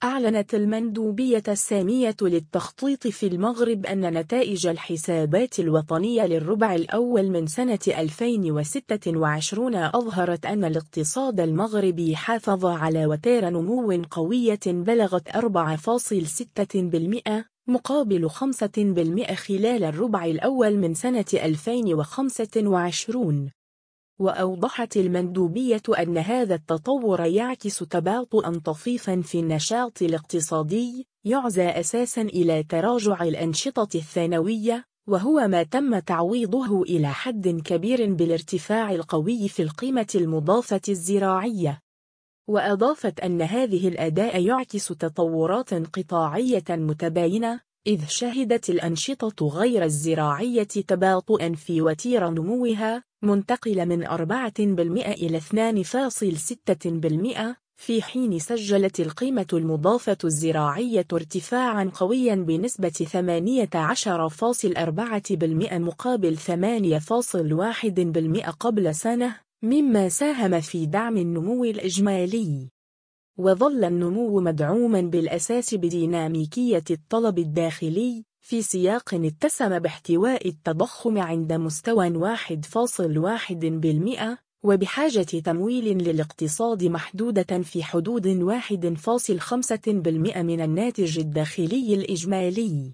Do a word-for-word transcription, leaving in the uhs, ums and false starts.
أعلنت المندوبية السامية للتخطيط في المغرب أن نتائج الحسابات الوطنية للربع الأول من سنة ألفين وستة وعشرين أظهرت أن الاقتصاد المغربي حافظ على وتيرة نمو قوية بلغت أربعة فاصلة ستة بالمئة مقابل خمسة بالمئة خلال الربع الأول من سنة ألفين وخمسة وعشرين. وأوضحت المندوبية أن هذا التطور يعكس تباطؤا طفيفا في النشاط الاقتصادي يعزى أساسا إلى تراجع الأنشطة الثانوية، وهو ما تم تعويضه إلى حد كبير بالارتفاع القوي في القيمة المضافة الزراعية. وأضافت أن هذه الأداء يعكس تطورات قطاعية متباينة، إذ شهدت الأنشطة غير الزراعية تباطؤا في وتيرة نموها، منتقل من أربعة بالمئة إلى اثنين فاصلة ستة بالمئة، في حين سجلت القيمة المضافة الزراعية ارتفاعا قويا بنسبة ثمانية عشر فاصلة أربعة بالمئة مقابل ثمانية فاصلة واحد بالمئة قبل سنة، مما ساهم في دعم النمو الإجمالي. وظل النمو مدعوما بالأساس بديناميكية الطلب الداخلي، في سياق اتسم باحتواء التضخم عند مستوى واحد فاصلة واحد بالمئة، وبحاجة تمويل للاقتصاد محدودة في حدود واحد فاصلة خمسة بالمئة من الناتج الداخلي الإجمالي.